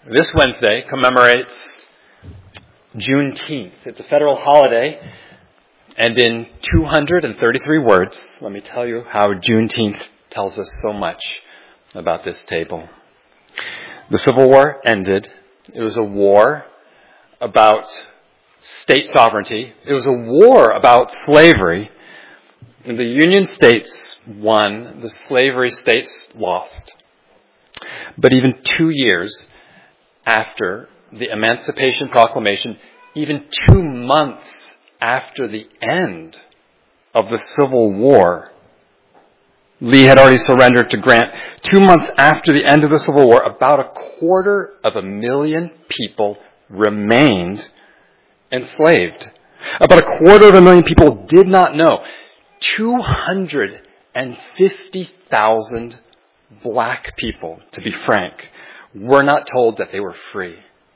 This Wednesday commemorates Juneteenth. It's a federal holiday, and in 233 words, let me tell you how Juneteenth tells us so much about this table. The Civil War ended. It was a war about state sovereignty. It was a war about slavery. And the Union states won. The slavery states lost. But even 2 years after the Emancipation Proclamation, even 2 months after the end of the Civil War, Lee had already surrendered to Grant. 2 months after the end of the Civil War, about 250,000 people remained enslaved. About 250,000 people did not know. 250,000 black people, to be frank, were not told that they were free.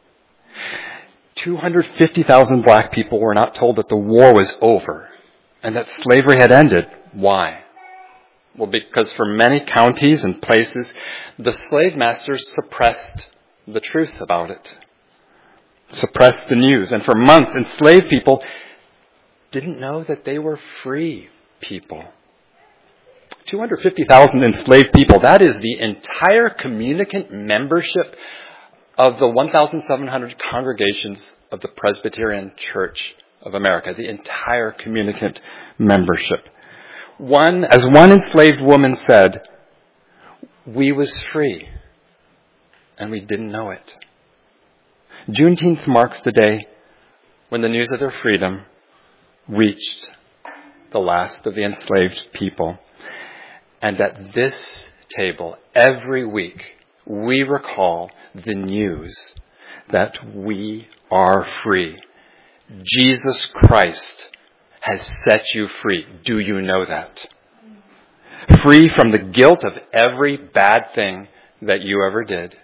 250,000 black people were not told that the war was over and that slavery had ended. Why? Well, because for many counties and places, the slave masters suppressed the truth about it, suppressed the news. And for months, enslaved people didn't know that they were free people. 250,000 enslaved people, that is the entire communicant membership of the 1,700 congregations of the Presbyterian Church of America, the entire communicant membership. As one enslaved woman said, "We was free, and we didn't know it." Juneteenth marks the day when the news of their freedom reached the last of the enslaved people. And at this table, every week, we recall the news that we are free. Jesus Christ has set you free. Do you know that? Free from the guilt of every bad thing that you ever did.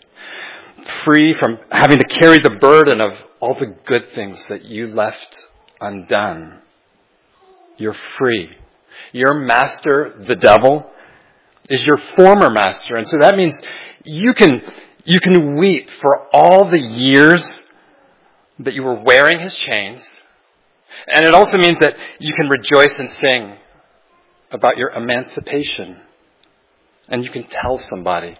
Free from having to carry the burden of all the good things that you left undone. You're free. Your master, the devil, is your former master. And so that means you can weep for all the years that you were wearing his chains. And it also means that you can rejoice and sing about your emancipation. And you can tell somebody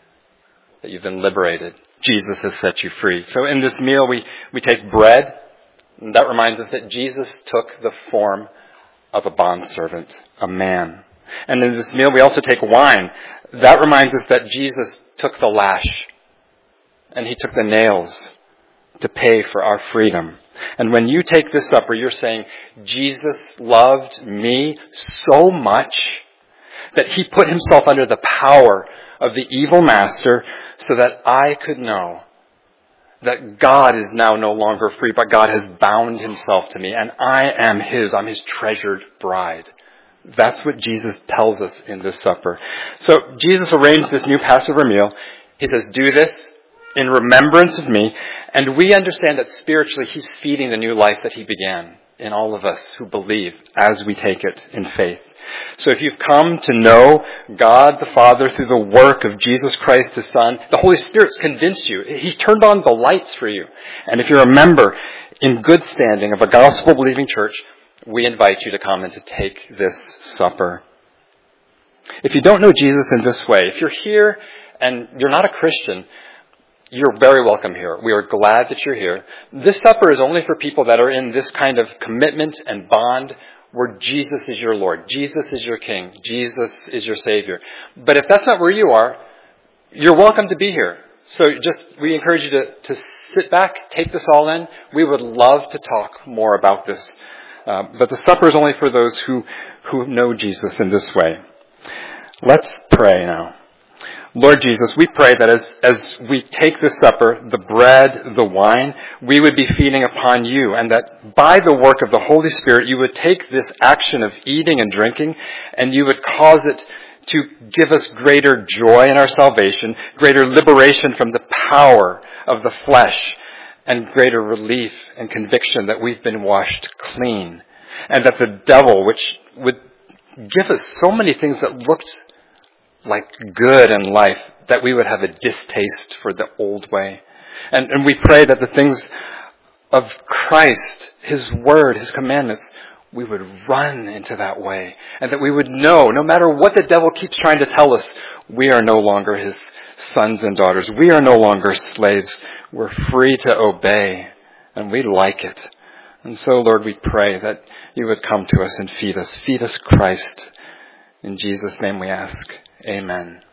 that you've been liberated. Jesus has set you free. So in this meal, we take bread. And that reminds us that Jesus took the form of a bondservant, a man. And in this meal, we also take wine. That reminds us that Jesus took the lash and he took the nails to pay for our freedom. And when you take this supper, you're saying, Jesus loved me so much that he put himself under the power of the evil master so that I could know that God is now no longer free, but God has bound himself to me and I am his. I'm his treasured bride. That's what Jesus tells us in this supper. So Jesus arranged this new Passover meal. He says, do this in remembrance of me. And we understand that spiritually he's feeding the new life that he began in all of us who believe as we take it in faith. So if you've come to know God the Father through the work of Jesus Christ the Son, the Holy Spirit's convinced you. He turned on the lights for you. And if you're a member in good standing of a gospel-believing church, we invite you to come and to take this supper. If you don't know Jesus in this way, if you're here and you're not a Christian, you're very welcome here. We are glad that you're here. This supper is only for people that are in this kind of commitment and bond where Jesus is your Lord, Jesus is your King, Jesus is your Savior. But if that's not where you are, you're welcome to be here. So we encourage you to sit back, take this all in. We would love to talk more about this. But the supper is only for those who know Jesus in this way. Let's pray now. Lord Jesus, we pray that as we take this supper, the bread, the wine, we would be feeding upon you, and that by the work of the Holy Spirit, you would take this action of eating and drinking, and you would cause it to give us greater joy in our salvation, greater liberation from the power of the flesh, and greater relief and conviction that we've been washed clean. And that the devil, which would give us so many things that looked like good in life, that we would have a distaste for the old way. And we pray that the things of Christ, His Word, His commandments, we would run into that way. And that we would know, no matter what the devil keeps trying to tell us, we are no longer His sons and daughters. We are no longer slaves. We're free to obey. And we like it. And so, Lord, we pray that you would come to us and feed us. Feed us Christ. In Jesus' name we ask. Amen.